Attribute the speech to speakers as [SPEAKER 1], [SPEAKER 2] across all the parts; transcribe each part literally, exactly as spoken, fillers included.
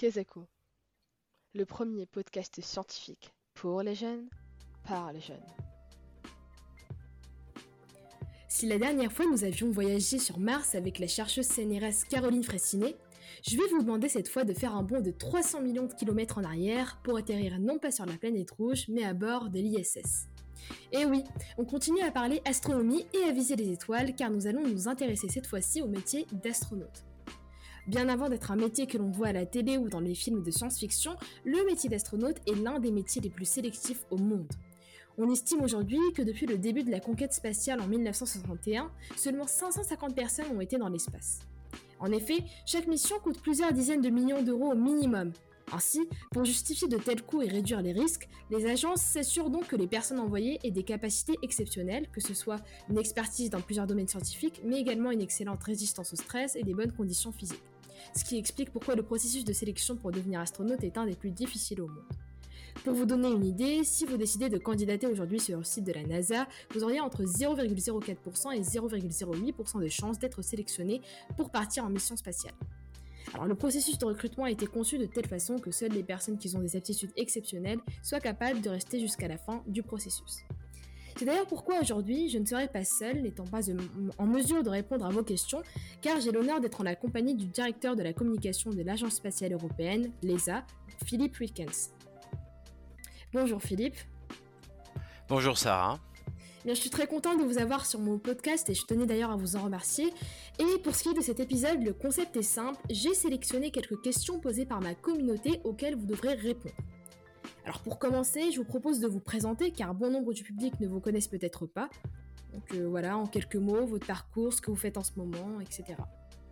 [SPEAKER 1] Kezako, le premier podcast scientifique pour les jeunes, par les jeunes.
[SPEAKER 2] Si la dernière fois nous avions voyagé sur Mars avec la chercheuse C N R S Caroline Fraissinet, je vais vous demander cette fois de faire un bond de trois cents millions de kilomètres en arrière pour atterrir non pas sur la planète rouge, mais à bord de l'I S S. Et oui, on continue à parler astronomie et à viser les étoiles car nous allons nous intéresser cette fois-ci au métier d'astronaute. Bien avant d'être un métier que l'on voit à la télé ou dans les films de science-fiction, le métier d'astronaute est l'un des métiers les plus sélectifs au monde. On estime aujourd'hui que depuis le début de la conquête spatiale en mille neuf cent soixante et un, seulement cinq cent cinquante personnes ont été dans l'espace. En effet, chaque mission coûte plusieurs dizaines de millions d'euros au minimum. Ainsi, pour justifier de tels coûts et réduire les risques, les agences s'assurent donc que les personnes envoyées aient des capacités exceptionnelles, que ce soit une expertise dans plusieurs domaines scientifiques, mais également une excellente résistance au stress et des bonnes conditions physiques. Ce qui explique pourquoi le processus de sélection pour devenir astronaute est un des plus difficiles au monde. Pour vous donner une idée, si vous décidez de candidater aujourd'hui sur le site de la NASA, vous auriez entre zéro virgule zéro quatre pour cent et zéro virgule zéro huit pour cent de chances d'être sélectionné pour partir en mission spatiale. Alors le processus de recrutement a été conçu de telle façon que seules les personnes qui ont des aptitudes exceptionnelles soient capables de rester jusqu'à la fin du processus. C'est d'ailleurs pourquoi aujourd'hui je ne serai pas seule, n'étant pas en mesure de répondre à vos questions, car j'ai l'honneur d'être en la compagnie du directeur de la communication de l'Agence spatiale européenne, l'E S A, Philippe Wilkens. Bonjour Philippe.
[SPEAKER 3] Bonjour Sarah.
[SPEAKER 2] Bien, je suis très contente de vous avoir sur mon podcast et je tenais d'ailleurs à vous en remercier. Et pour ce qui est de cet épisode, le concept est simple, j'ai sélectionné quelques questions posées par ma communauté auxquelles vous devrez répondre. Alors pour commencer, je vous propose de vous présenter car bon nombre du public ne vous connaissent peut-être pas. Donc euh, voilà, en quelques mots, votre parcours, ce que vous faites en ce moment, et cetera.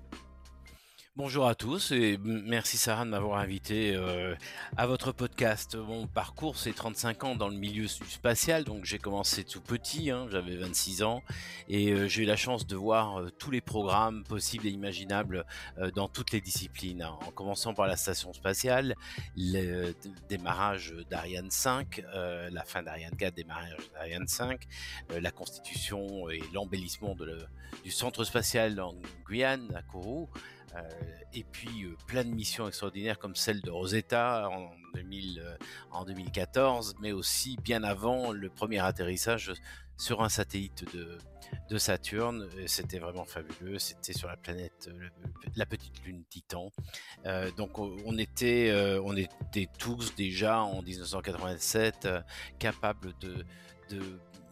[SPEAKER 3] Bonjour à tous et merci Sarah de m'avoir invité euh, à votre podcast. Mon parcours, c'est trente-cinq ans dans le milieu spatial, donc j'ai commencé tout petit, hein, j'avais vingt-six ans et euh, j'ai eu la chance de voir euh, tous les programmes possibles et imaginables euh, dans toutes les disciplines, hein, en commençant par la station spatiale, le démarrage d'Ariane cinq, euh, la fin d'Ariane quatre, démarrage d'Ariane cinq, euh, la constitution et l'embellissement de le, du centre spatial en Guyane, à Kourou. Euh, et puis euh, plein de missions extraordinaires comme celle de Rosetta en, deux mille, euh, en deux mille quatorze, mais aussi bien avant le premier atterrissage sur un satellite de, de Saturne. C'était vraiment fabuleux, c'était sur la planète, euh, la petite lune Titan. Euh, donc on était, euh, on était tous déjà en dix-neuf cent quatre-vingt-sept euh, capables de, de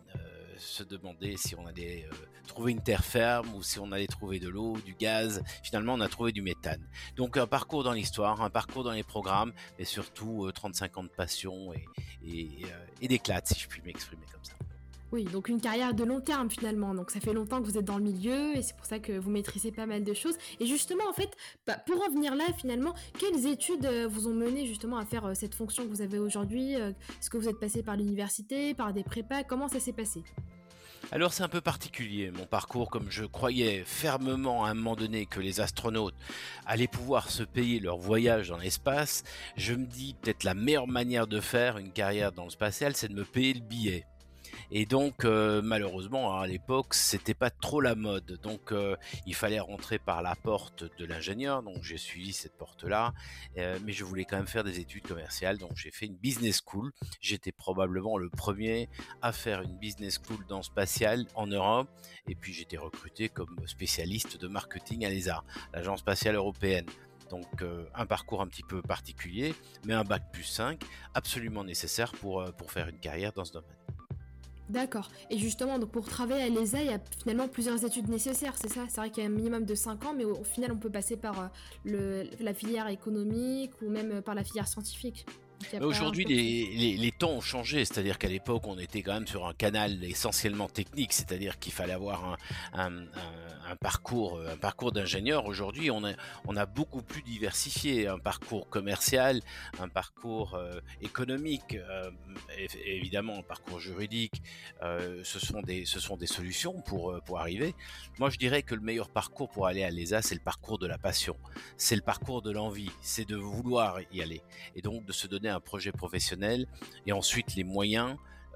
[SPEAKER 3] se demander si on allait euh, trouver une terre ferme ou si on allait trouver de l'eau, du gaz. Finalement, on a trouvé du méthane. Donc un parcours dans l'histoire, un parcours dans les programmes, mais surtout euh, trente-cinq ans de passion et, et, euh, et d'éclat, si je puis m'exprimer comme ça.
[SPEAKER 2] Oui, donc une carrière de long terme finalement, donc ça fait longtemps que vous êtes dans le milieu et c'est pour ça que vous maîtrisez pas mal de choses. Et justement en fait, bah, pour en venir là finalement, quelles études euh, vous ont mené justement à faire euh, cette fonction que vous avez aujourd'hui euh, Est-ce que vous êtes passé par l'université, par des prépas, comment ça s'est passé ?
[SPEAKER 3] Alors c'est un peu particulier mon parcours, comme je croyais fermement à un moment donné que les astronautes allaient pouvoir se payer leur voyage dans l'espace. Je me dis peut-être la meilleure manière de faire une carrière dans le spatial, c'est de me payer le billet. Et donc euh, malheureusement à l'époque c'était pas trop la mode, donc euh, il fallait rentrer par la porte de l'ingénieur, donc j'ai suivi cette porte là, euh, mais je voulais quand même faire des études commerciales, donc j'ai fait une business school. J'étais probablement le premier à faire une business school dans spatial en Europe, et puis j'étais recruté comme spécialiste de marketing à l'E S A, l'agence spatiale européenne. Donc euh, un parcours un petit peu particulier, mais un bac plus cinq absolument nécessaire pour, euh, pour faire une carrière dans ce domaine.
[SPEAKER 2] D'accord. Et justement, donc pour travailler à l'E S A, il y a finalement plusieurs études nécessaires, c'est ça ? C'est vrai qu'il y a un minimum de cinq ans, mais au, au final, on peut passer par euh, le, la filière économique ou même euh, par la filière scientifique.
[SPEAKER 3] Aujourd'hui, les, les, les temps ont changé, c'est-à-dire qu'à l'époque, on était quand même sur un canal essentiellement technique, c'est-à-dire qu'il fallait avoir un, un, un, un parcours, un parcours d'ingénieur. Aujourd'hui, on a, on a beaucoup plus diversifié, un parcours commercial, un parcours euh, économique, euh, et, évidemment un parcours juridique. Euh, ce sont des, ce sont des solutions pour pour arriver. Moi, je dirais que le meilleur parcours pour aller à l'E S A, c'est le parcours de la passion, c'est le parcours de l'envie, c'est de vouloir y aller, et donc de se donner un projet professionnel et ensuite les moyens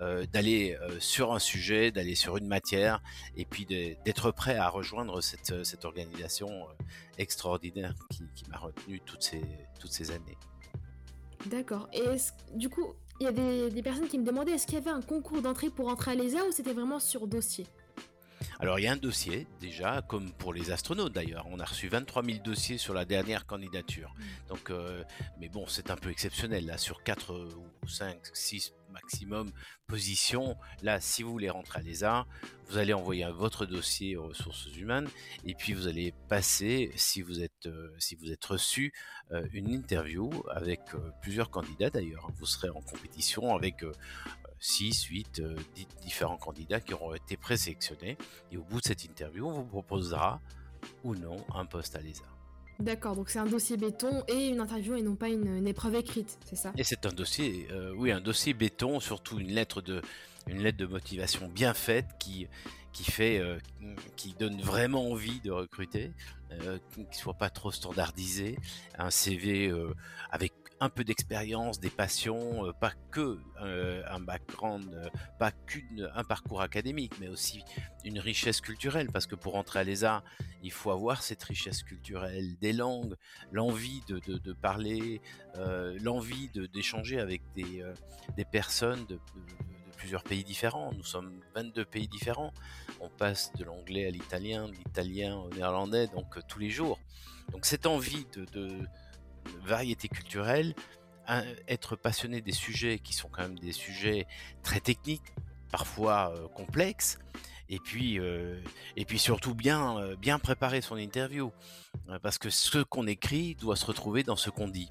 [SPEAKER 3] euh, d'aller euh, sur un sujet, d'aller sur une matière, et puis de, d'être prêt à rejoindre cette, cette organisation euh, extraordinaire qui, qui m'a retenu toutes ces, toutes ces années.
[SPEAKER 2] D'accord. Et est-ce- du coup, il y a des, des personnes qui me demandaient est-ce qu'il y avait un concours d'entrée pour entrer à l'E S A ou c'était vraiment sur dossier?
[SPEAKER 3] Alors il y a un dossier déjà, comme pour les astronautes d'ailleurs, on a reçu vingt-trois mille dossiers sur la dernière candidature. Donc, euh, mais bon, c'est un peu exceptionnel là, sur quatre ou cinq, six maximum positions. Là, si vous voulez rentrer à l'E S A, vous allez envoyer votre dossier aux ressources humaines et puis vous allez passer, si vous êtes, euh, si vous êtes reçu, euh, une interview avec euh, plusieurs candidats d'ailleurs. Vous serez en compétition avec euh, six, huit, euh, dix différents candidats qui auront été présélectionnés. Et au bout de cette interview, on vous proposera ou non un poste à l'E S A.
[SPEAKER 2] D'accord, donc c'est un dossier béton et une interview et non pas une, une épreuve écrite, c'est ça?
[SPEAKER 3] Et c'est un dossier, euh, oui, un dossier béton, surtout une lettre de, une lettre de motivation bien faite qui, qui fait, euh, qui donne vraiment envie de recruter, euh, qui ne soit pas trop standardisé, un C V euh, avec un peu d'expérience, des passions, euh, pas que euh, un background, euh, pas qu'un parcours académique, mais aussi une richesse culturelle, parce que pour entrer à l'E S A, il faut avoir cette richesse culturelle, des langues, l'envie de, de, de parler, euh, l'envie de, d'échanger avec des, euh, des personnes de, de, de plusieurs pays différents. Nous sommes vingt-deux pays différents. On passe de l'anglais à l'italien, de l'italien au néerlandais, donc euh, tous les jours. Donc cette envie de, de variété culturelle, un, être passionné des sujets qui sont quand même des sujets très techniques, parfois euh, complexes, et puis, euh, et puis surtout bien, euh, bien préparer son interview, euh, parce que ce qu'on écrit doit se retrouver dans ce qu'on dit.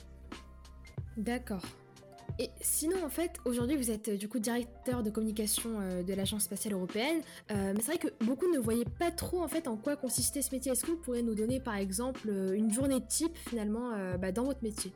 [SPEAKER 2] D'accord. Et sinon, en fait, aujourd'hui, vous êtes euh, du coup directeur de communication euh, de l'Agence spatiale européenne, euh, mais c'est vrai que beaucoup ne voyaient pas trop en fait en quoi consistait ce métier. Est-ce que vous pourriez nous donner par exemple euh, une journée type finalement euh, bah, dans votre métier?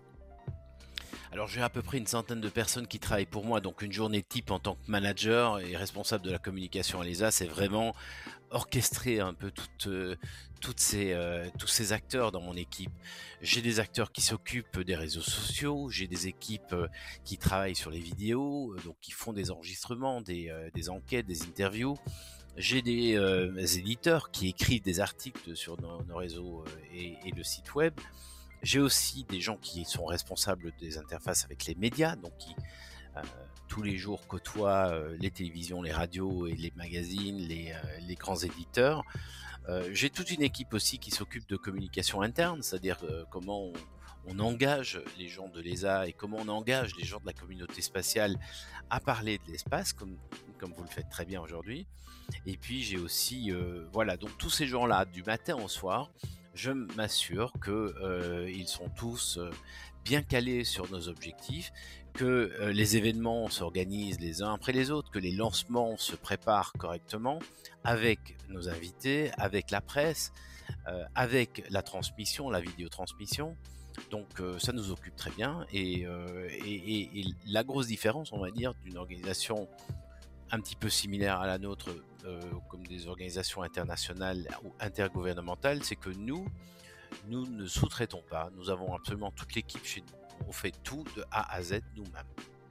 [SPEAKER 3] Alors j'ai à peu près une centaine de personnes qui travaillent pour moi, donc une journée type en tant que manager et responsable de la communication à l'E S A, c'est vraiment orchestrer un peu toutes, euh, toutes ces, euh, tous ces acteurs dans mon équipe. J'ai des acteurs qui s'occupent des réseaux sociaux, j'ai des équipes euh, qui travaillent sur les vidéos, euh, donc qui font des enregistrements, des, euh, des enquêtes, des interviews. J'ai des, euh, des éditeurs qui écrivent des articles sur nos, nos réseaux euh, et, et le site web. J'ai aussi des gens qui sont responsables des interfaces avec les médias, donc qui euh, tous les jours côtoient euh, les télévisions, les radios et les magazines, les, euh, les grands éditeurs. Euh, j'ai toute une équipe aussi qui s'occupe de communication interne, c'est-à-dire euh, comment on, on engage les gens de l'E S A et comment on engage les gens de la communauté spatiale à parler de l'espace, comme, comme vous le faites très bien aujourd'hui. Et puis j'ai aussi, euh, voilà, donc tous ces gens-là, du matin au soir, je m'assure qu'ils euh, sont tous euh, bien calés sur nos objectifs, que euh, les événements s'organisent les uns après les autres, que les lancements se préparent correctement avec nos invités, avec la presse, euh, avec la transmission, la vidéotransmission. Donc euh, ça nous occupe très bien et, euh, et, et, et la grosse différence, on va dire, d'une organisation un petit peu similaire à la nôtre, euh, comme des organisations internationales ou intergouvernementales, c'est que nous, nous ne sous-traitons pas. Nous avons absolument toute l'équipe chez nous. On fait tout de A à Z nous-mêmes.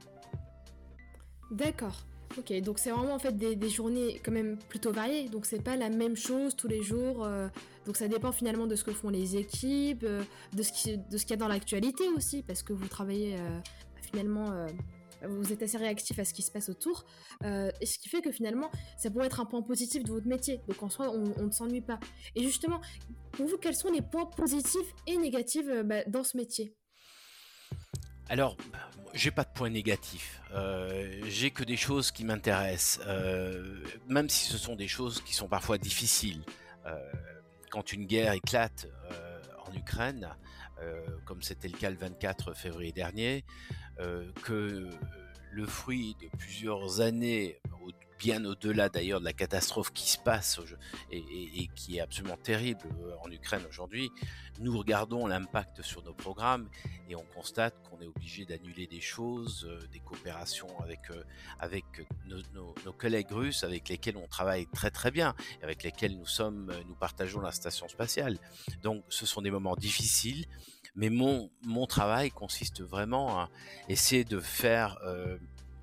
[SPEAKER 2] D'accord. Ok, donc c'est vraiment en fait des, des journées quand même plutôt variées, donc c'est pas la même chose tous les jours, euh, donc ça dépend finalement de ce que font les équipes, euh, de ce qui, de ce qu'il y a dans l'actualité aussi, parce que vous travaillez euh, finalement, euh, vous êtes assez réactif à ce qui se passe autour, euh, et ce qui fait que finalement ça pourrait être un point positif de votre métier, donc en soi on, on ne s'ennuie pas. Et justement, pour vous, quels sont les points positifs et négatifs euh, bah, dans ce métier?
[SPEAKER 3] Alors, j'ai pas de points négatifs. Euh, j'ai que des choses qui m'intéressent, euh, même si ce sont des choses qui sont parfois difficiles. Euh, quand une guerre éclate euh, en Ukraine, euh, comme c'était le cas le vingt-quatre février dernier, euh, que le fruit de plusieurs années, bien au-delà d'ailleurs de la catastrophe qui se passe et, et, et qui est absolument terrible en Ukraine aujourd'hui, nous regardons l'impact sur nos programmes et on constate qu'on est obligé d'annuler des choses, euh, des coopérations avec, euh, avec nos, nos, nos collègues russes avec lesquels on travaille très très bien, avec lesquels nous sommes, nous partageons la station spatiale. Donc ce sont des moments difficiles, mais mon, mon travail consiste vraiment à essayer de faire euh,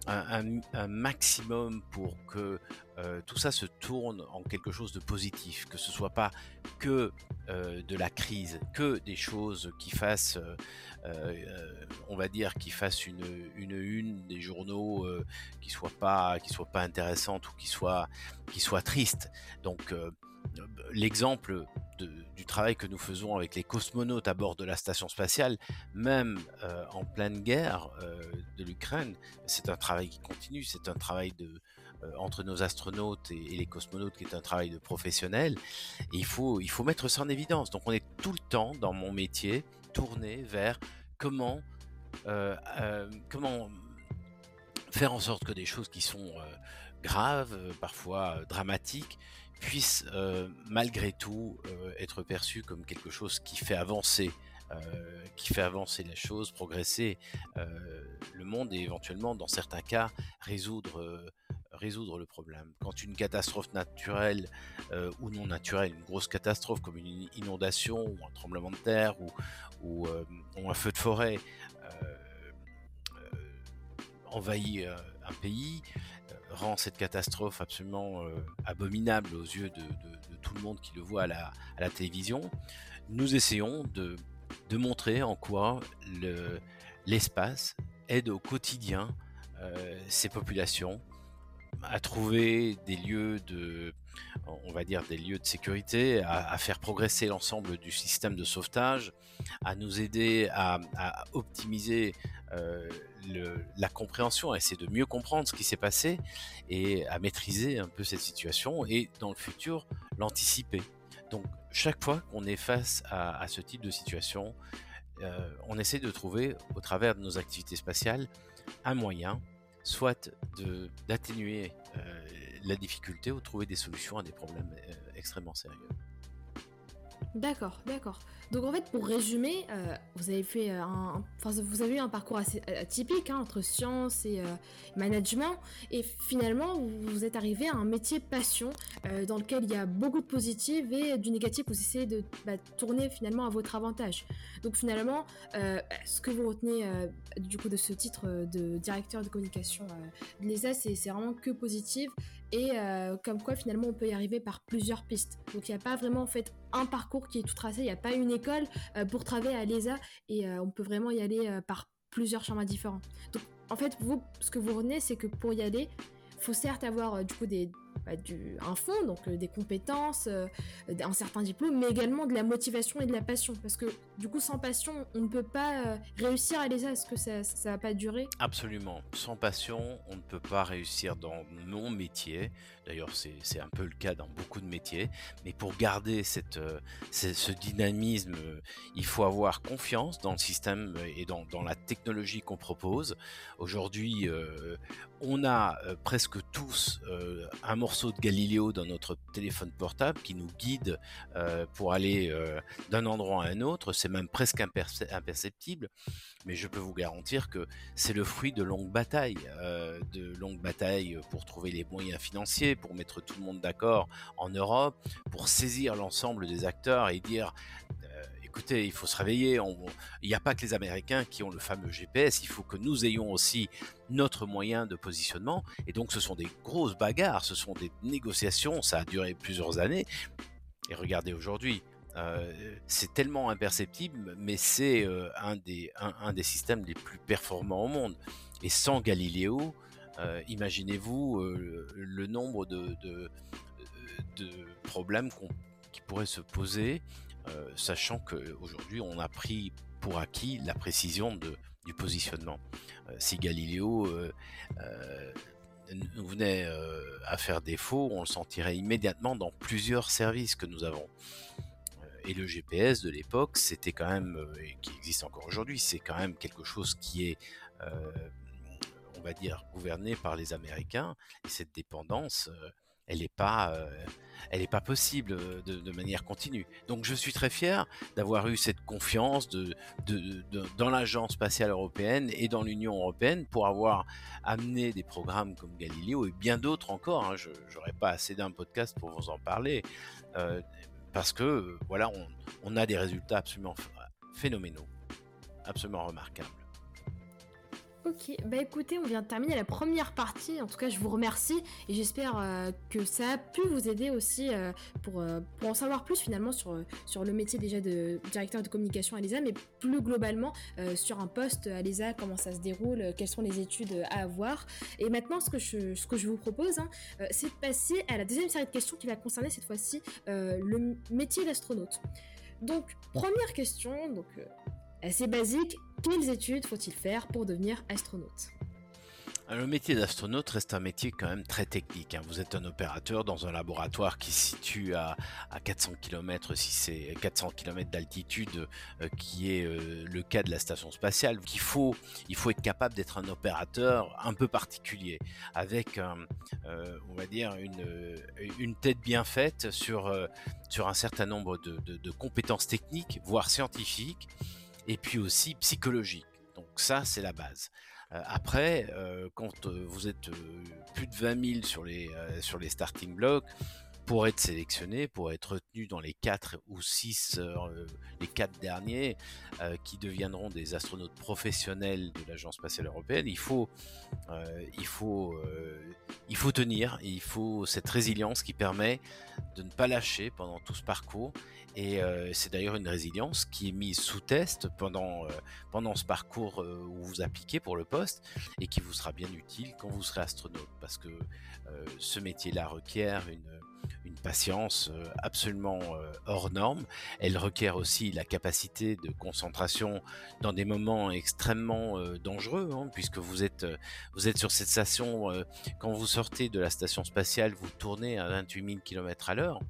[SPEAKER 3] un, un- un maximum pour que euh, tout ça se tourne en quelque chose de positif, que ce soit pas que euh, de la crise, que des choses qui fassent, euh, euh, on va dire, qui fassent une, une une des journaux euh, qui soit pas, qui soit pas intéressante ou qui soit, qui soit triste. Donc euh, l'exemple de- du travail que nous faisons avec les cosmonautes à bord de la station spatiale, même euh, en pleine guerre euh, de l'Ukraine, c'est un travail qui continue, c'est un travail de, euh, entre nos astronautes et, et les cosmonautes qui est un travail de professionnels. Et il faut, il faut mettre ça en évidence. Donc on est tout le temps dans mon métier tourné vers comment, euh, euh, comment faire en sorte que des choses qui sont euh, graves, euh, parfois euh, dramatiques, puissent euh, malgré tout euh, être perçues comme quelque chose qui fait avancer, euh, qui fait avancer les choses, progresser euh, le monde et éventuellement, dans certains cas, résoudre, euh, résoudre le problème. Quand une catastrophe naturelle euh, ou non naturelle, une grosse catastrophe comme une inondation ou un tremblement de terre ou, ou, euh, ou un feu de forêt, euh, envahit euh, un pays, euh, rend cette catastrophe absolument euh, abominable aux yeux de, de- de tout le monde qui le voit à la, à la télévision, nous essayons de, de montrer en quoi le- l'espace aide au quotidien euh, ces populations à trouver des lieux de, on va dire des lieux de sécurité, à, à faire progresser l'ensemble du système de sauvetage, à nous aider à, à optimiser euh, le- la compréhension, à essayer de mieux comprendre ce qui s'est passé et à maîtriser un peu cette situation et dans le futur l'anticiper. Donc chaque fois qu'on est face à, à ce type de situation, euh, on essaie de trouver au travers de nos activités spatiales un moyen, soit de, d'atténuer euh, la difficulté ou de trouver des solutions à des problèmes euh, extrêmement sérieux.
[SPEAKER 2] D'accord, d'accord. Donc en fait, pour résumer, euh, vous avez fait euh, un, enfin vous avez eu un parcours assez euh, atypique hein, entre science et euh, management, et finalement vous, vous êtes arrivé à un métier passion euh, dans lequel il y a beaucoup de positifs et du négatif. Vous essayez de bah, tourner finalement à votre avantage. Donc finalement, euh, ce que vous retenez euh, du coup de ce titre euh, de directeur de communication euh, de l'E S A, c'est, c'est vraiment que positif. Et euh, comme quoi finalement on peut y arriver par plusieurs pistes. Donc il n'y a pas vraiment en fait un parcours qui est tout tracé, il n'y a pas une école euh, pour travailler à l'E S A et euh, on peut vraiment y aller euh, par plusieurs chemins différents. Donc en fait vous, ce que vous retenez c'est que pour y aller, il faut certes avoir euh, du coup des, bah, du, un fond, donc euh, des compétences, euh, un certain diplôme, mais également de la motivation et de la passion. Parce que du coup sans passion on ne peut pas euh, réussir à l'E S A, est-ce que ça, ça va pas durer?
[SPEAKER 3] Absolument. Sans passion, on ne peut pas réussir dans mon métier. D'ailleurs, c'est, c'est un peu le cas dans beaucoup de métiers. Mais pour garder cette, euh, ce, ce dynamisme, euh, il faut avoir confiance dans le système et dans, dans la technologie qu'on propose. Aujourd'hui, euh, on a euh, presque tous euh, un morceau de Galiléo dans notre téléphone portable qui nous guide euh, pour aller euh, d'un endroit à un autre. C'est même presque imperce- imperceptible. Mais je peux vous garantir que c'est le fruit de longues batailles, euh, de longues batailles pour trouver les moyens financiers, pour mettre tout le monde d'accord en Europe, pour saisir l'ensemble des acteurs et dire euh, écoutez, il faut se réveiller, on- il n'y a pas que les Américains qui ont le fameux G P S, il faut que nous ayons aussi notre moyen de positionnement. Et donc ce sont des grosses bagarres, ce sont des négociations, ça a duré plusieurs années. Et regardez aujourd'hui, euh, c'est tellement imperceptible, mais c'est euh, un, des, un, un des systèmes les plus performants au monde. Et sans Galiléo, euh, imaginez-vous euh, le nombre de, de, de problèmes qu'on- qui pourraient se poser, euh, sachant qu'aujourd'hui, on a pris pour acquis la précision de, du positionnement. Euh, si Galiléo euh, euh, nous venait euh, à faire défaut, on le sentirait immédiatement dans plusieurs services que nous avons. Euh, Et le G P S de l'époque, c'était quand même, euh, et qui existe encore aujourd'hui, c'est quand même quelque chose qui est, euh, on va dire, gouverné par les Américains. Et cette dépendance, euh, elle n'est pas, euh, elle est pas possible de, de manière continue. Donc je suis très fier d'avoir eu cette confiance de, de, de, dans l'Agence spatiale européenne et dans l'Union européenne pour avoir amené des programmes comme Galileo et bien d'autres encore. Hein, je n'aurais pas assez d'un podcast pour vous en parler. Euh, parce que voilà, on, on a des résultats absolument phénoménaux, absolument remarquables.
[SPEAKER 2] Ok, bah écoutez, on vient de terminer la première partie. En tout cas, je vous remercie et j'espère euh, que ça a pu vous aider aussi euh, pour, euh, pour en savoir plus finalement sur, euh, sur le métier déjà de directeur de communication à l'E S A, mais plus globalement euh, sur un poste à l'E S A, comment ça se déroule, euh, quelles sont les études à avoir. Et maintenant, ce que je, ce que je vous propose, hein, euh, c'est de passer à la deuxième série de questions qui va concerner cette fois-ci euh, le métier d'astronaute. Donc, première question, donc euh, assez basique, quelles études faut-il faire pour devenir astronaute ?
[SPEAKER 3] Le métier d'astronaute reste un métier quand même très technique, hein. Vous êtes un opérateur dans un laboratoire qui se situe à, à quatre cents kilomètres, si c'est quatre cents kilomètres d'altitude, euh, qui est euh, le cas de la station spatiale. Donc il faut, il faut être capable d'être un opérateur un peu particulier, avec, euh, euh, on va dire, une, une tête bien faite sur, euh, sur un certain nombre de, de, de compétences techniques, voire scientifiques, et puis aussi psychologiques. Donc ça, c'est la base. Après, euh, quand euh, vous êtes euh, plus de vingt mille sur les, euh, sur les starting blocks, pour être sélectionné, pour être retenu dans les quatre ou six, euh, les quatre derniers euh, qui deviendront des astronautes professionnels de l'Agence spatiale européenne, il faut, euh, il faut, euh, il faut tenir, il faut cette résilience qui permet de ne pas lâcher pendant tout ce parcours. Et euh, c'est d'ailleurs une résilience qui est mise sous test pendant, euh, pendant ce parcours euh, où vous appliquez pour le poste et qui vous sera bien utile quand vous serez astronaute, parce que euh, ce métier-là requiert une, une patience euh, absolument euh, hors norme. Elle requiert aussi la capacité de concentration dans des moments extrêmement euh, dangereux, hein, puisque vous êtes, euh, vous êtes sur cette station, euh, quand vous sortez de la station spatiale, vous tournez à vingt-huit mille kilomètres à l'heure,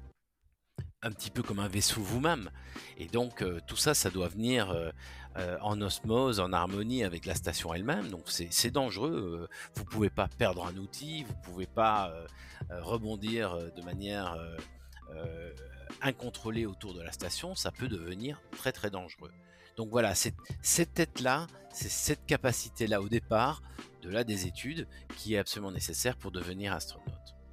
[SPEAKER 3] un petit peu comme un vaisseau vous-même. Et donc euh, tout ça, ça doit venir euh, euh, en osmose, en harmonie avec la station elle-même. Donc c'est, c'est dangereux. Euh, vous pouvez pas perdre un outil, vous pouvez pas euh, euh, rebondir de manière euh, euh, incontrôlée autour de la station. Ça peut devenir très très dangereux. Donc voilà, c'est cette tête-là, c'est cette capacité-là au départ, de là des études, qui est absolument nécessaire pour devenir astronaute.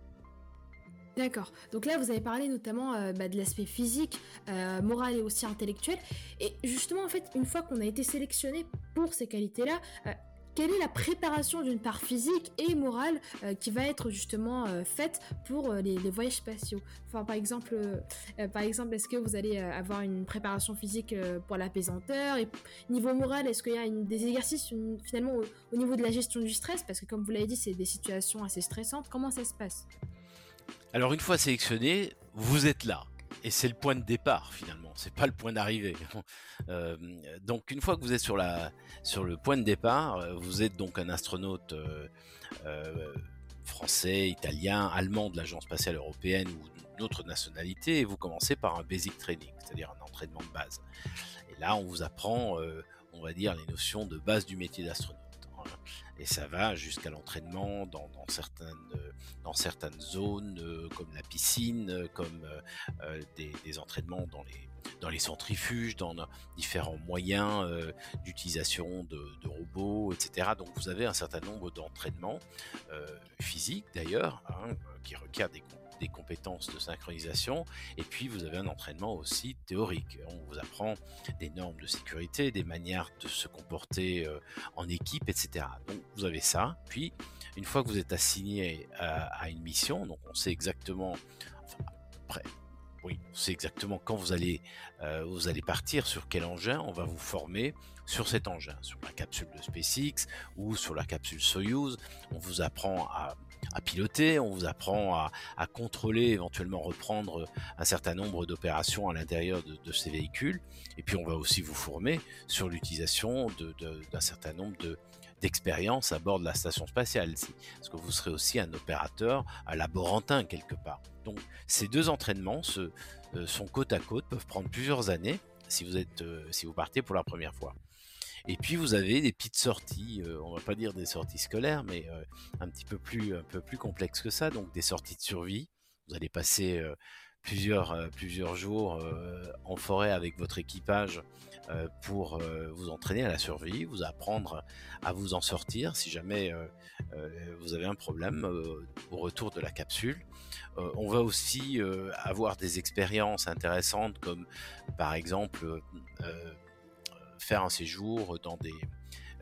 [SPEAKER 2] D'accord. Donc là, vous avez parlé notamment euh, bah, de l'aspect physique, euh, moral et aussi intellectuel. Et justement, en fait, une fois qu'on a été sélectionné pour ces qualités-là, euh, quelle est la préparation d'une part physique et morale euh, qui va être justement euh, faite pour euh, les, les voyages spatiaux ? Enfin, par exemple, euh, euh, par exemple, est-ce que vous allez euh, avoir une préparation physique euh, pour la pesanteur ? Et niveau moral, est-ce qu'il y a une, des exercices une, finalement au, au niveau de la gestion du stress ? Parce que comme vous l'avez dit, c'est des situations assez stressantes. Comment ça se passe ?
[SPEAKER 3] Alors une fois sélectionné, vous êtes là. Et c'est le point de départ finalement, c'est pas le point d'arrivée. Euh, donc une fois que vous êtes sur, la, sur le point de départ, vous êtes donc un astronaute euh, euh, français, italien, allemand de l'Agence spatiale européenne ou d'autres nationalités, et vous commencez par un basic training, c'est-à-dire un entraînement de base. Et là on vous apprend, euh, on va dire, les notions de base du métier d'astronaute. Et ça va jusqu'à l'entraînement dans, dans, certaines, dans certaines zones euh, comme la piscine, euh, comme euh, des, des entraînements dans les, dans les centrifuges, dans différents moyens euh, d'utilisation de, de robots, et cetera. Donc vous avez un certain nombre d'entraînements euh, physiques d'ailleurs, hein, qui requièrent des des compétences de synchronisation, et puis vous avez un entraînement aussi théorique. On vous apprend des normes de sécurité, des manières de se comporter euh, en équipe, et cetera. Donc vous avez ça, puis une fois que vous êtes assigné à, à une mission, donc on sait exactement, enfin, après, oui, on sait exactement quand vous allez, euh, vous allez partir, sur quel engin, on va vous former sur cet engin, sur la capsule de SpaceX ou sur la capsule Soyuz. On vous apprend à à piloter, on vous apprend à, à contrôler, éventuellement reprendre un certain nombre d'opérations à l'intérieur de, de ces véhicules, et puis on va aussi vous former sur l'utilisation de, de, d'un certain nombre de, d'expériences à bord de la station spatiale, parce que vous serez aussi un opérateur, un laborantin quelque part. Donc ces deux entraînements se, euh, sont côte à côte, peuvent prendre plusieurs années si vous, êtes, euh, si vous partez pour la première fois. Et puis vous avez des petites sorties, euh, on va pas dire des sorties scolaires, mais euh, un petit peu plus, un peu plus complexes que ça, donc des sorties de survie. Vous allez passer euh, plusieurs, euh, plusieurs jours euh, en forêt avec votre équipage euh, pour euh, vous entraîner à la survie, vous apprendre à vous en sortir si jamais euh, euh, vous avez un problème euh, au retour de la capsule. Euh, on va aussi euh, avoir des expériences intéressantes comme par exemple euh, faire un séjour dans des,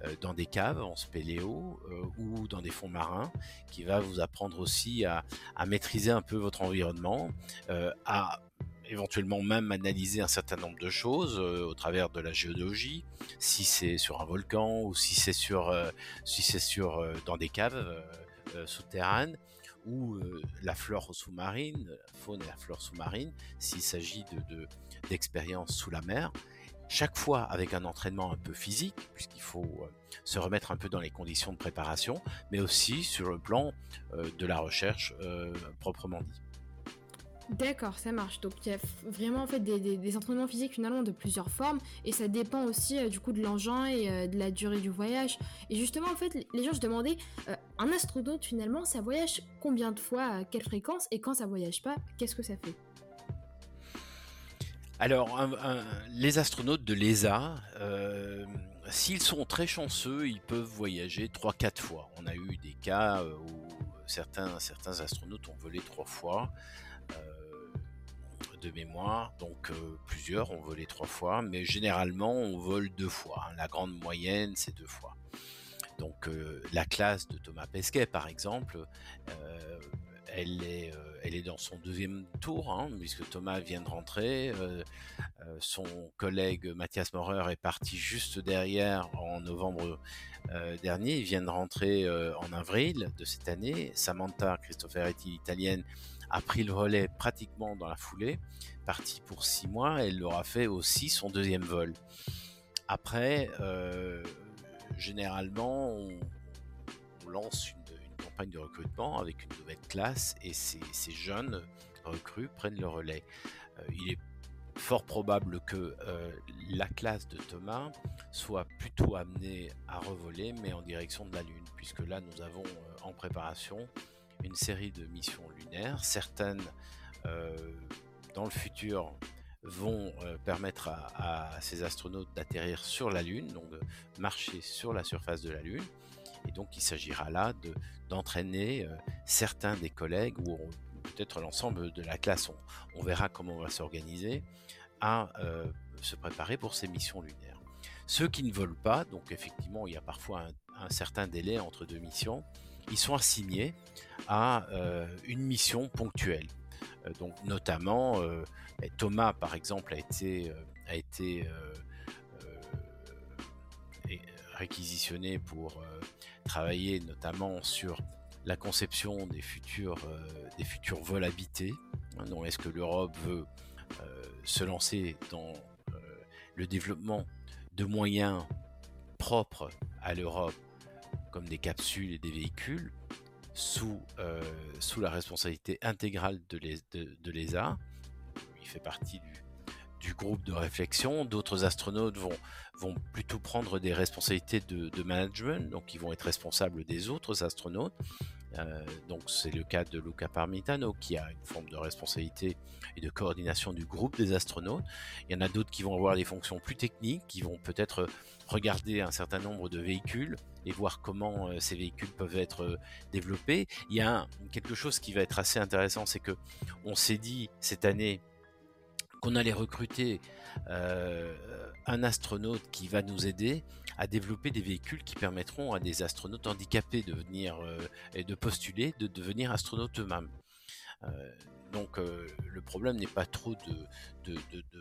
[SPEAKER 3] euh, dans des caves en spéléo euh, ou dans des fonds marins, qui va vous apprendre aussi à, à maîtriser un peu votre environnement, euh, à éventuellement même analyser un certain nombre de choses euh, au travers de la géologie, si c'est sur un volcan ou si c'est sur, euh, si c'est sur euh, dans des caves euh, euh, souterraines, ou euh, la flore sous-marine, la faune et la flore sous-marine, s'il s'agit de, de, d'expériences sous la mer. Chaque fois avec un entraînement un peu physique, puisqu'il faut euh, se remettre un peu dans les conditions de préparation, mais aussi sur le plan euh, de la recherche euh, proprement dit.
[SPEAKER 2] D'accord, ça marche. Donc il y a vraiment en fait des, des, des entraînements physiques finalement de plusieurs formes et ça dépend aussi euh, du coup de l'engin et euh, de la durée du voyage. Et justement en fait les gens se demandaient, euh, un astronaute finalement ça voyage combien de fois, à quelle fréquence, et quand ça voyage pas, qu'est-ce que ça fait?
[SPEAKER 3] Alors, un, un, les astronautes de l'E S A, euh, s'ils sont très chanceux, ils peuvent voyager trois quatre fois. On a eu des cas où certains, certains astronautes ont volé trois fois. Euh, de mémoire, donc euh, plusieurs ont volé trois fois, mais généralement on vole deux fois, hein. La grande moyenne c'est deux fois. Donc euh, la classe de Thomas Pesquet par exemple, euh, elle, est, euh, elle est dans son deuxième tour, hein, puisque Thomas vient de rentrer, euh, euh, son collègue Mathias Maurer est parti juste derrière en novembre euh, dernier, il vient de rentrer euh, en avril de cette année. Samantha Cristoforetti, l'italienne, a pris le relais pratiquement dans la foulée, partie pour six mois, elle aura fait aussi son deuxième vol. Après, euh, généralement, on, on lance une, une campagne de recrutement avec une nouvelle classe et ces, ces jeunes recrues prennent le relais. Euh, il est fort probable que euh, la classe de Thomas soit plutôt amenée à revoler, mais en direction de la Lune, puisque là, nous avons euh, en préparation une série de missions lunaires. Certaines, euh, dans le futur, vont euh, permettre à, à ces astronautes d'atterrir sur la Lune, donc de marcher sur la surface de la Lune. Et donc, il s'agira là de, d'entraîner euh, certains des collègues, ou peut-être l'ensemble de la classe, on, on verra comment on va s'organiser, à euh, se préparer pour ces missions lunaires. Ceux qui ne volent pas, donc effectivement, il y a parfois un, un certain délai entre deux missions, ils sont assignés à euh, une mission ponctuelle. Euh, donc notamment, euh, Thomas, par exemple, a été, euh, a été euh, euh, réquisitionné pour euh, travailler notamment sur la conception des futurs, euh, des futurs vols habités. Donc, est-ce que l'Europe veut euh, se lancer dans euh, le développement de moyens propres à l'Europe, comme des capsules et des véhicules, sous, euh, sous la responsabilité intégrale de, l'E S, de, de l'E S A. Il fait partie du, du groupe de réflexion. D'autres astronautes vont, vont plutôt prendre des responsabilités de, de management, donc ils vont être responsables des autres astronautes. Euh, donc c'est le cas de Luca Parmitano qui a une forme de responsabilité et de coordination du groupe des astronautes. Il y en a d'autres qui vont avoir des fonctions plus techniques, qui vont peut-être regarder un certain nombre de véhicules et voir comment euh, ces véhicules peuvent être euh, développés. Il y a un, quelque chose qui va être assez intéressant, c'est que on s'est dit cette année qu'on allait recruter euh, un astronaute qui va nous aider à développer des véhicules qui permettront à des astronautes handicapés de venir euh, et de postuler, de devenir astronautes eux-mêmes. Euh, donc euh, le problème n'est pas trop de, de, de, de,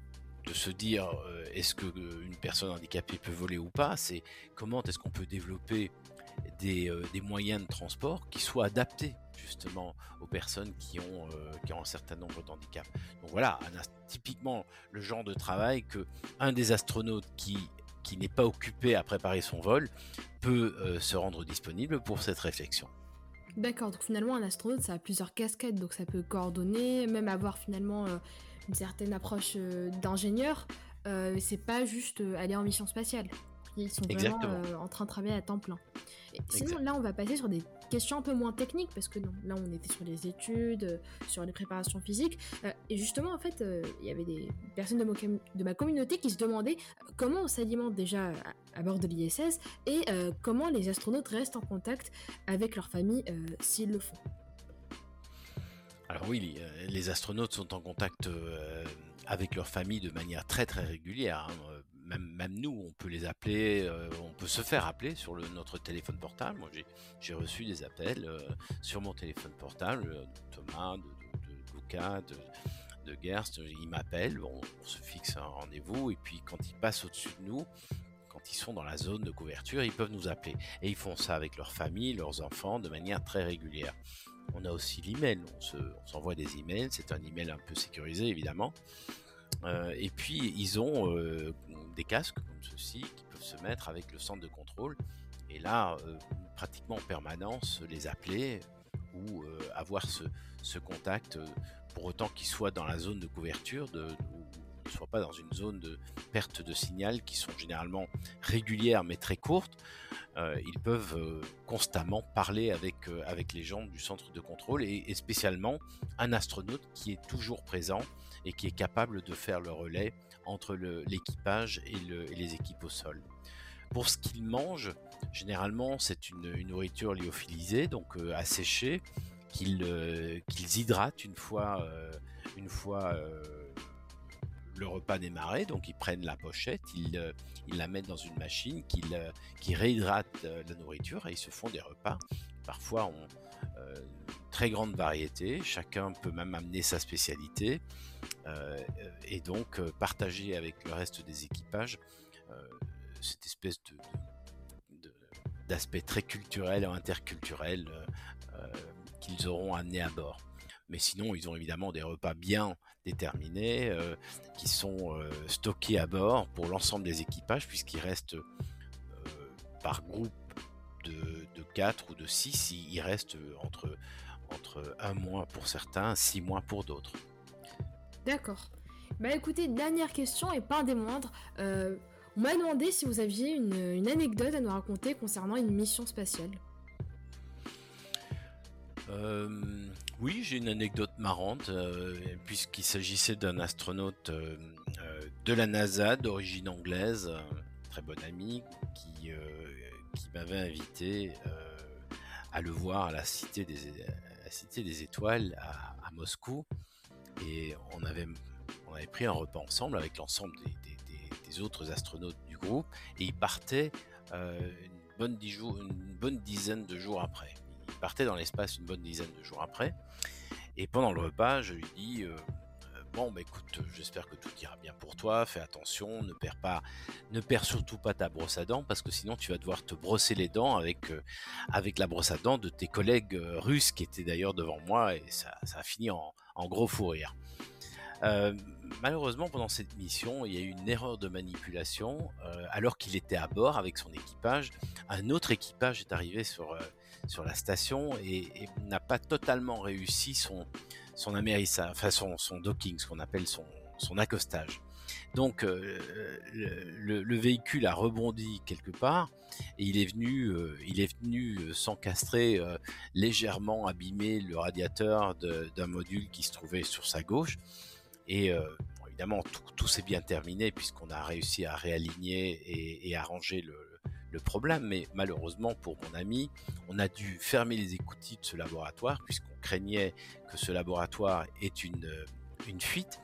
[SPEAKER 3] de se dire euh, est-ce qu'une personne handicapée peut voler ou pas, c'est comment est-ce qu'on peut développer des, euh, des moyens de transport qui soient adaptés justement aux personnes qui ont, euh, qui ont un certain nombre d'handicaps. Donc voilà, un, typiquement le genre de travail que un des astronautes qui, qui n'est pas occupé à préparer son vol peut euh, se rendre disponible pour cette réflexion.
[SPEAKER 2] D'accord, donc finalement un astronaute ça a plusieurs casquettes, donc ça peut coordonner, même avoir finalement euh, une certaine approche euh, d'ingénieur, euh, c'est pas juste euh, aller en mission spatiale. Ils sont vraiment euh, en train de travailler à temps plein. Et sinon, exact. Là, on va passer sur des questions un peu moins techniques, parce que non, là, on était sur les études, euh, sur les préparations physiques. Euh, et justement, en fait, il euh, y avait des personnes de, mo- de ma communauté qui se demandaient euh, comment on s'alimente déjà à, à bord de l'I S S et euh, comment les astronautes restent en contact avec leur famille euh, s'ils le font.
[SPEAKER 3] Alors oui, les, les astronautes sont en contact euh, avec leur famille de manière très très régulière. Hein. même, même nous, on peut les appeler, euh, on peut se faire appeler sur le, notre téléphone portable. Moi, j'ai, j'ai reçu des appels euh, sur mon téléphone portable, euh, de Thomas, de, de, de Luca, de, de Gerst. Ils m'appellent, on, on se fixe un rendez-vous, et puis quand ils passent au-dessus de nous, quand ils sont dans la zone de couverture, ils peuvent nous appeler. Et ils font ça avec leur famille, leurs enfants, de manière très régulière. On a aussi l'email, on, se, on s'envoie des emails, c'est un email un peu sécurisé évidemment. Euh, et puis ils ont euh, des casques comme ceux-ci qui peuvent se mettre avec le centre de contrôle. Et là, euh, pratiquement en permanence, les appeler ou euh, avoir ce, ce contact, euh, pour autant qu'ils soient dans la zone de couverture, de, ou ne soient pas dans une zone de perte de signal qui sont généralement régulières mais très courtes. Euh, ils peuvent euh, constamment parler avec, euh, avec les gens du centre de contrôle et, et spécialement un astronaute qui est toujours présent et qui est capable de faire le relais entre le, l'équipage et, le, et les équipes au sol. Pour ce qu'ils mangent, généralement c'est une, une nourriture lyophilisée, donc euh, asséchée, qu'ils, euh, qu'ils hydratent une fois, euh, une fois euh, le repas démarré. Donc ils prennent la pochette, ils, euh, ils la mettent dans une machine qui, euh, qui réhydrate euh, la nourriture et ils se font des repas. Parfois on euh, très grande variété, chacun peut même amener sa spécialité euh, et donc euh, partager avec le reste des équipages euh, cette espèce de, de, de, d'aspect très culturel et interculturel euh, qu'ils auront amené à bord. Mais sinon, ils ont évidemment des repas bien déterminés euh, qui sont euh, stockés à bord pour l'ensemble des équipages, puisqu'ils restent euh, par groupe de, de quatre ou de six, il reste entre, entre un mois pour certains, six mois pour d'autres.
[SPEAKER 2] D'accord. Bah écoutez, dernière question et pas des moindres. Euh, on m'a demandé si vous aviez une, une anecdote à nous raconter concernant une mission spatiale.
[SPEAKER 3] Euh, oui, j'ai une anecdote marrante, euh, puisqu'il s'agissait d'un astronaute euh, euh, de la NASA d'origine anglaise, euh, très bon ami, qui, euh, qui m'avait invité euh, à le voir à la Cité des, à la Cité des Étoiles à, à Moscou. Et on avait, on avait pris un repas ensemble avec l'ensemble des, des, des, des autres astronautes du groupe, et il partait euh, une, bonne dix jours, une bonne dizaine de jours après. Il partait dans l'espace une bonne dizaine de jours après, et pendant le repas, je lui dis euh, bon, bah écoute, j'espère que tout ira bien pour toi, fais attention, ne perds pas, ne perds surtout pas ta brosse à dents, parce que sinon tu vas devoir te brosser les dents avec, euh, avec la brosse à dents de tes collègues euh, russes qui étaient d'ailleurs devant moi, et ça, ça a fini en, en gros fou rire. Euh, malheureusement, pendant cette mission, il y a eu une erreur de manipulation. Euh, alors qu'il était à bord avec son équipage, un autre équipage est arrivé sur, euh, sur la station et, et n'a pas totalement réussi son, son amérissage, enfin son, son docking, ce qu'on appelle son, son accostage. Donc euh, le, le, le véhicule a rebondi quelque part et il est venu, euh, il est venu euh, s'encastrer, euh, légèrement abîmer le radiateur de, d'un module qui se trouvait sur sa gauche. Et euh, bon, évidemment, tout, tout s'est bien terminé puisqu'on a réussi à réaligner et, et arranger le, le problème. Mais malheureusement pour mon ami, on a dû fermer les écoutilles de ce laboratoire puisqu'on craignait que ce laboratoire ait une, une fuite.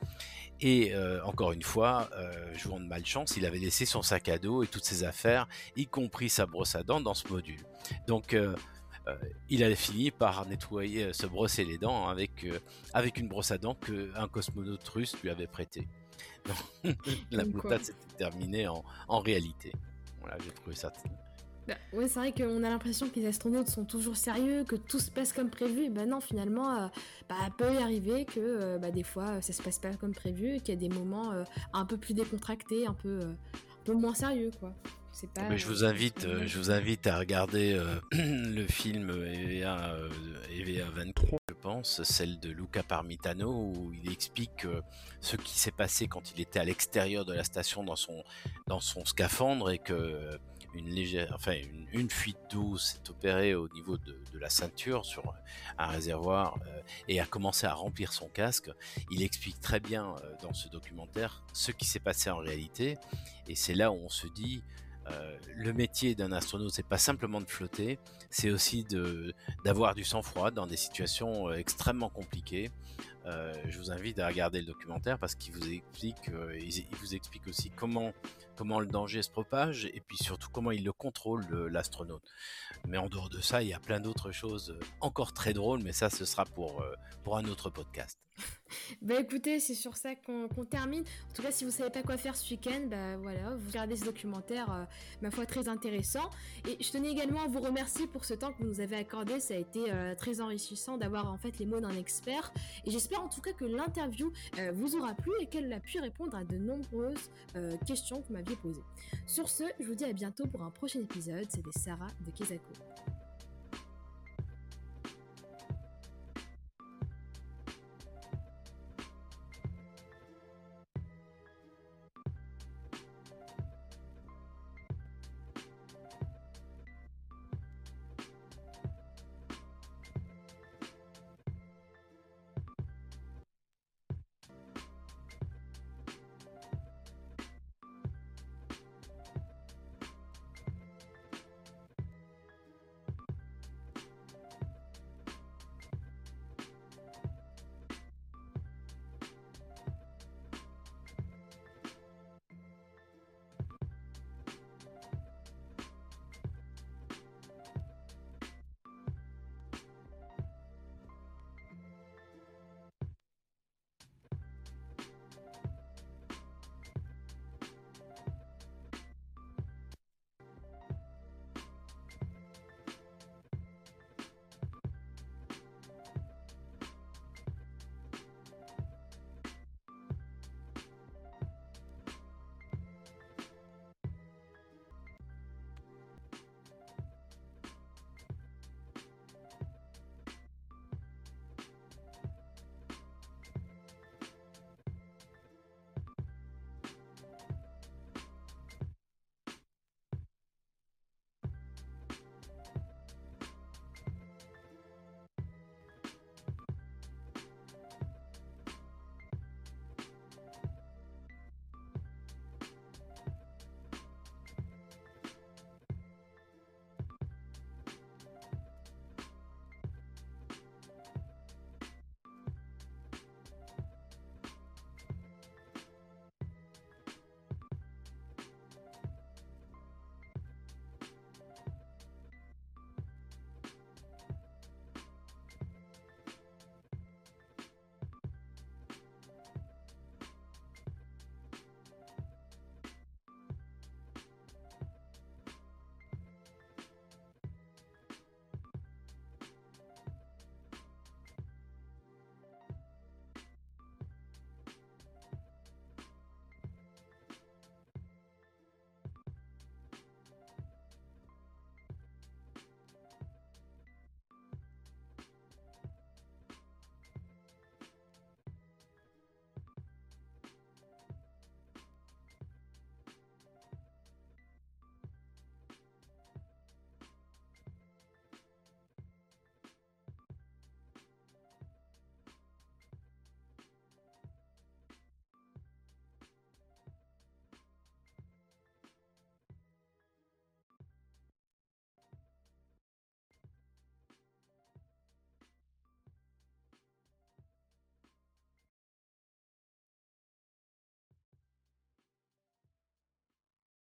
[SPEAKER 3] Et euh, encore une fois, euh, jouant de malchance, il avait laissé son sac à dos et toutes ses affaires, y compris sa brosse à dents, dans ce module. Donc euh, euh, il a fini par nettoyer, se brosser les dents avec, euh, avec une brosse à dents qu'un cosmonaute russe lui avait prêtée. Donc la boutade s'était terminée en, en réalité. Voilà, j'ai trouvé ça...
[SPEAKER 2] Bah, ouais, c'est vrai qu'on a l'impression que les astronautes sont toujours sérieux, que tout se passe comme prévu. Et bah non, finalement, euh, bah, peut y arriver que euh, bah, des fois, ça se passe pas comme prévu, et qu'il y a des moments euh, un peu plus décontractés, un peu, euh, un peu moins sérieux, quoi. C'est pas,
[SPEAKER 3] Mais je vous invite, euh, je vous invite à regarder euh, le film E V A, euh, E V A vingt-trois, je pense, celle de Luca Parmitano, où il explique euh, ce qui s'est passé quand il était à l'extérieur de la station dans son, dans son scaphandre et que euh, une légère, enfin une, une fuite d'eau s'est opérée au niveau de, de la ceinture sur un réservoir euh, et a commencé à remplir son casque. Il explique très bien euh, dans ce documentaire ce qui s'est passé en réalité, et c'est là où on se dit euh, le métier d'un astronaute, c'est pas simplement de flotter, c'est aussi de, d'avoir du sang-froid dans des situations euh, extrêmement compliquées. Euh, je vous invite à regarder le documentaire parce qu'il vous explique, euh, il, il vous explique aussi comment comment le danger se propage et puis surtout comment il le contrôle, le, l'astronaute. Mais en dehors de ça, il y a plein d'autres choses encore très drôles, mais ça, ce sera pour, euh, pour un autre podcast.
[SPEAKER 2] Bah écoutez, c'est sur ça qu'on, qu'on termine. En tout cas, si vous savez pas quoi faire ce week-end, bah voilà, vous regardez ce documentaire, euh, ma foi, très intéressant. Et je tenais également à vous remercier pour ce temps que vous nous avez accordé. Ça a été euh, très enrichissant d'avoir en fait les mots d'un expert. Et j'espère en tout cas que l'interview euh, vous aura plu et qu'elle a pu répondre à de nombreuses euh, questions que vous m'aviez posées. Sur ce, je vous dis à bientôt pour un prochain épisode. C'était Sarah de Kezako.